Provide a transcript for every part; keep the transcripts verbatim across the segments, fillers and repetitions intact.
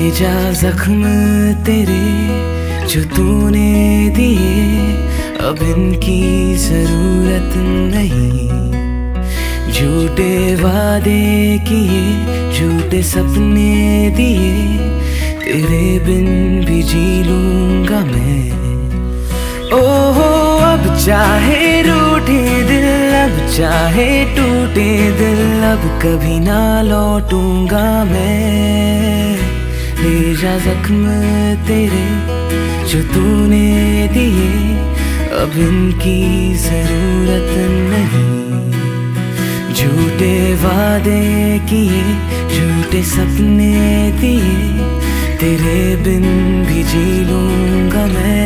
जा जख्म तेरे जो तूने दिए, अब इनकी जरूरत नहीं। झूठे वादे किए, झूठे सपने दिए, तेरे बिन भी जी लूंगा मैं। ओहो अब चाहे रूठे दिल, अब चाहे टूटे दिल, अब कभी ना लौटूंगा मैं। ले जा जख्म तेरे जो तूने दिए, अब इनकी जरूरत नहीं। झूठे वादे किए, झूठे सपने दिए, तेरे बिन भी जी लूंगा मैं।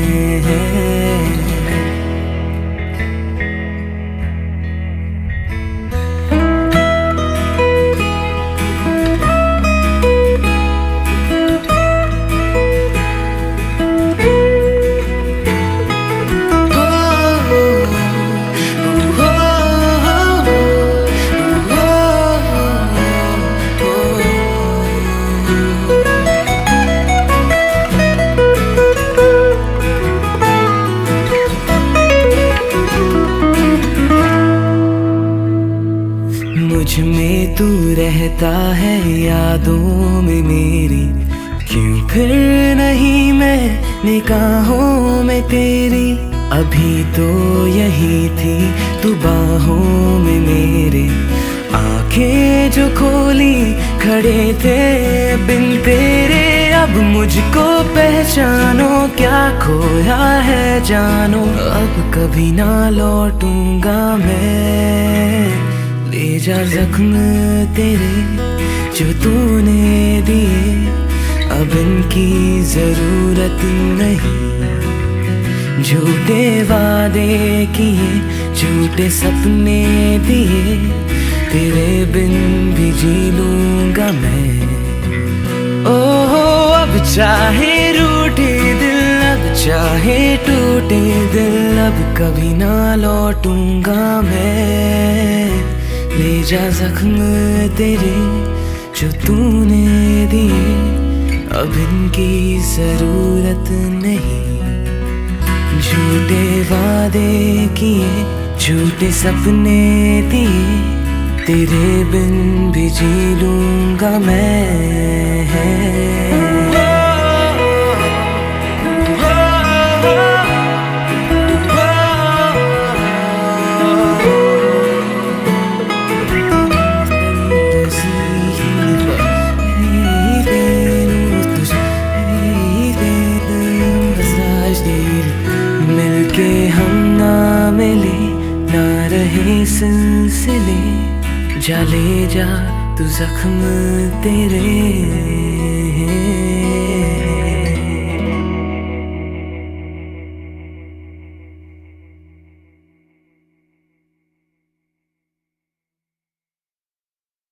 मुझ में तू रहता है यादों में मेरी, क्यों फिर नहीं मैं निगाहों में तेरी। अभी तो यही थी तू बाहों में मेरे, आंखें जो खोली खड़े थे बिन तेरे। अब मुझको पहचानो क्या खोया है जानो, अब कभी ना लौटूंगा मैं। ले जा जख्म तेरे जो तूने दिए, अब इनकी जरूरत नहीं। झूठे वादे किए, झूठे सपने दिए, तेरे बिन भी जी लूंगा मैं। ओहो अब चाहे रूठे दिल, अब चाहे टूटे दिल, अब कभी ना लौटूंगा मैं। ले जा जख्म तेरे जो तूने दिए, अब इनकी जरूरत नहीं। झूठे वादे किए, झूठे सपने दिए, तेरे बिन भी जी लूंगा मैं। मिलके हम ना मिले, ना रहे सिलसिले, जा ले जा तू जख्म तेरे।